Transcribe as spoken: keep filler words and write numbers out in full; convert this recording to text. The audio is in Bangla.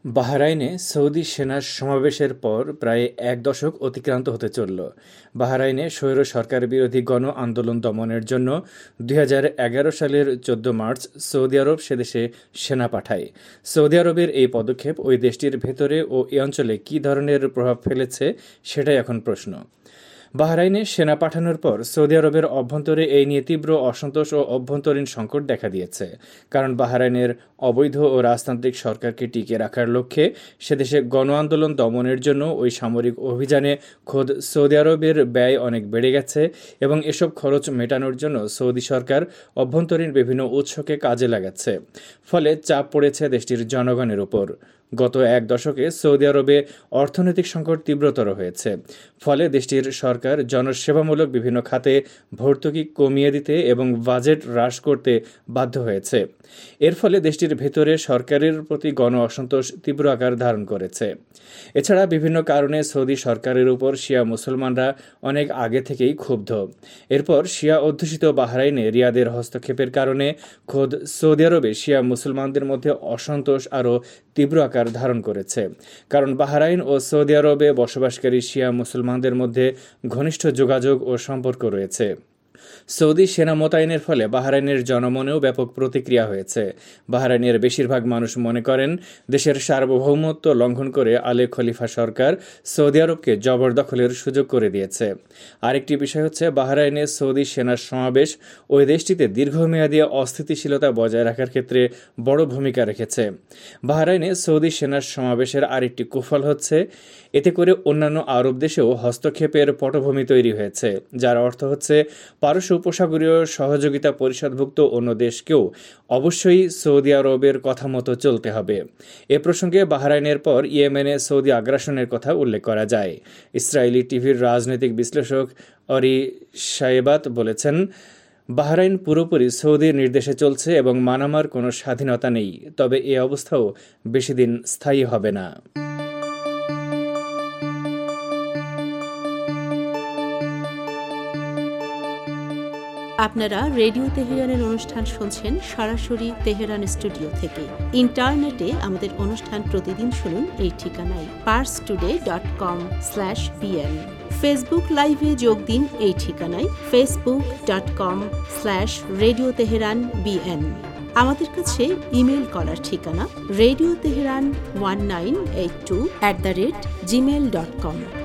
বাহরাইনে সৌদি সেনার সমাবেশের পর প্রায় এক দশক অতিক্রান্ত হতে চলল। বাহরাইনে স্বৈর সরকার বিরোধী গণ আন্দোলন দমনের জন্য দুই হাজার এগারো সালের চোদ্দ মার্চ সৌদি আরব সেদেশে সেনা পাঠায়। সৌদি আরবের এই পদক্ষেপ ওই দেশটির ভেতরে ও এ অঞ্চলে কী ধরনের প্রভাব ফেলেছে সেটাই এখন প্রশ্ন। বাহরাইনে সেনা পাঠানোর পর সৌদি আরবের অভ্যন্তরে এই নিয়ে তীব্র অসন্তোষ ও অভ্যন্তরীণ সংকট দেখা দিয়েছে। কারণ বাহরাইনের অবৈধ ও রাজতান্ত্রিক সরকারকে টিকিয়ে রাখার লক্ষ্যে সেদেশে গণ আন্দোলন দমনের জন্য ওই সামরিক অভিযানে খোদ সৌদি আরবের ব্যয় অনেক বেড়ে গেছে এবং এসব খরচ মেটানোর জন্য সৌদি সরকার অভ্যন্তরীণ বিভিন্ন উৎসকে কাজে লাগাচ্ছে। ফলে চাপ পড়েছে দেশটির জনগণের উপর। গত এক দশকে সৌদি আরবে অর্থনৈতিক সংকট তীব্রতর হয়েছে। ফলে দেশটির সরকার জনসেবামূলক বিভিন্ন খাতে ভর্তুকি কমিয়ে দিতে এবং বাজেট হ্রাস করতে বাধ্য হয়েছে। এর ফলে দেশটির ভেতরে সরকারের প্রতি গণ অসন্তোষ তীব্র আকার ধারণ করেছে। এছাড়া বিভিন্ন কারণে সৌদি সরকারের উপর শিয়া মুসলমানরা অনেক আগে থেকেই ক্ষুব্ধ। এরপর শিয়া অধ্যুষিত বাহরাইনে রিয়াদের হস্তক্ষেপের কারণে খোদ সৌদি আরবে শিয়া মুসলমানদের মধ্যে অসন্তোষ আরও তীব্র আকার ধারণ করেছে। কারণ বাহরাইন ও সৌদি আরবে বসবাসকারী শিয়া মুসলমানদের মধ্যে ঘনিষ্ঠ যোগাযোগ ও সম্পর্ক রয়েছে। সৌদি সেনা মোতায়েনের ফলে বাহরাইনের জনমনেও ব্যাপক প্রতিক্রিয়া হয়েছে। বাহরাইনের বেশিরভাগ মানুষ মনে করেন দেশের সার্বভৌমত্ব লঙ্ঘন করে আলে খলিফা সরকার সৌদি আরবকে জবরদখলের সুযোগ করে দিয়েছে। আরেকটি বিষয় হচ্ছে বাহরাইনে সৌদি সেনার সমাবেশ ওই দেশটিতে দীর্ঘমেয়াদী অস্থিতিশীলতা বজায় রাখার ক্ষেত্রে বড় ভূমিকা রেখেছে। বাহরাইনে সৌদি সেনার সমাবেশের আরেকটি কুফল হচ্ছে এতে করে অন্যান্য আরব দেশেও হস্তক্ষেপের পটভূমি তৈরি হয়েছে, যার অর্থ হচ্ছে পারস্য উপসাগরীয় সহযোগিতা পরিষদভুক্ত অন্য দেশকেও অবশ্যই সৌদি আরবের কথা মতো চলতে হবে। এ প্রসঙ্গে বাহরাইনের পর ইয়েমেনে সৌদি আগ্রাসনের কথা উল্লেখ করা যায়। ইসরায়েলি টিভির রাজনৈতিক বিশ্লেষক অরি শায়েবাত বলেছেন, বাহরাইন পুরোপুরি সৌদির নির্দেশে চলছে এবং মানামার কোনো স্বাধীনতা নেই, তবে এ অবস্থাও বেশি দিন স্থায়ী হবে না। আপনারা রেডিও তেহরানের অনুষ্ঠান শুনছেন সরাসরি তেহরান স্টুডিও থেকে। ইন্টারনেটে আমাদের অনুষ্ঠান প্রতিদিন শুনুন এই ঠিকানায় Pars today dot com slash BN. Facebook লাইভে যোগ দিন এই ঠিকানায় Facebook dot com slash radio Tehran BN. আমাদের কাছে ইমেল করার ঠিকানা radio Tehran one nine eight two at the rate Gmail dot com.